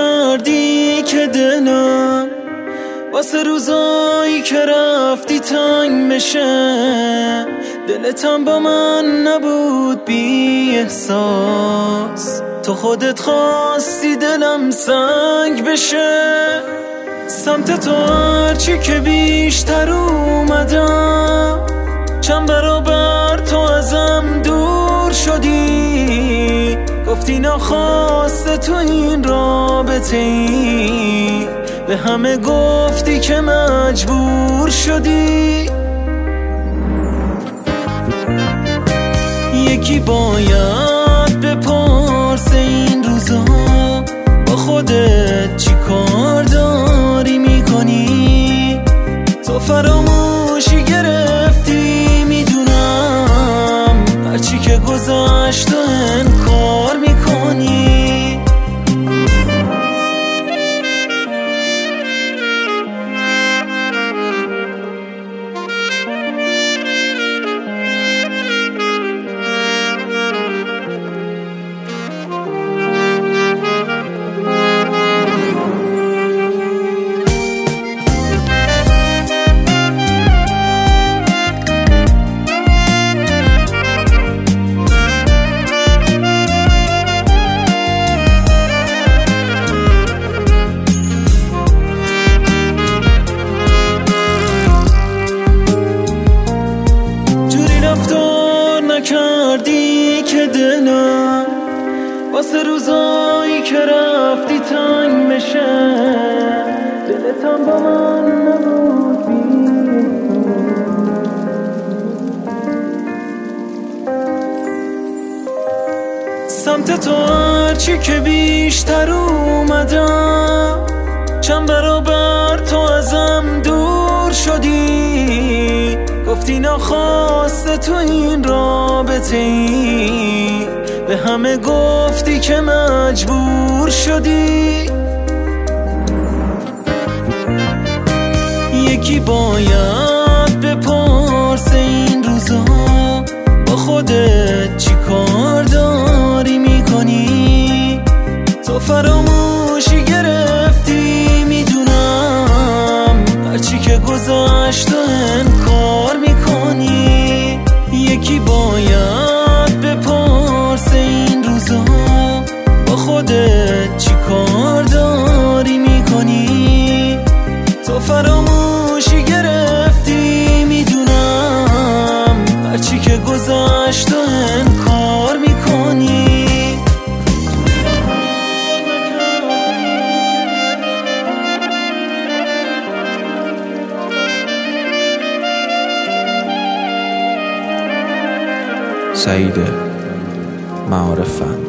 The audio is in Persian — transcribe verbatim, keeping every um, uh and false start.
نکردی که دلم واسه روزایی که رفتی تنگ بشه. دلتم با من نبود بی احساس، تو خودت خواستی دلم سنگ بشه. سمت تو هرچی که بیشتر اومدم، چند برابر تو ازم دور شدی. گفتی ناخواسته تو این رابطه ای، به همه گفتی که مجبور شدی. یکی باید بپرسه این روزا با خودت چی کار داری میکنی. تو فراموشی گرفتی میدونم، هرچی که گذشت و انکار میکنی. نکردی که دلم واسه روزایی که رفتی تنگ بشه. دلتم با من نبود بی. سمت تو هرچی که بیشتر اومدم، چند برابر تو ازم دور شدی. گفتی ناخواسته تو این رابطه ای، به همه گفتی که مجبور شدی. یکی باید بپرسه این روزا با خودت چی کار داری میکنی. تو فراموشی گرفتی میدونم، هرچی که گذشت و انکار میکنی. یکی باید بپرسه این روزا با خودت چی کار داری میکنی. تو فراموشی گرفتی میدونم، هرچی که گذشت و انکار میکنی. سعید معارف فن.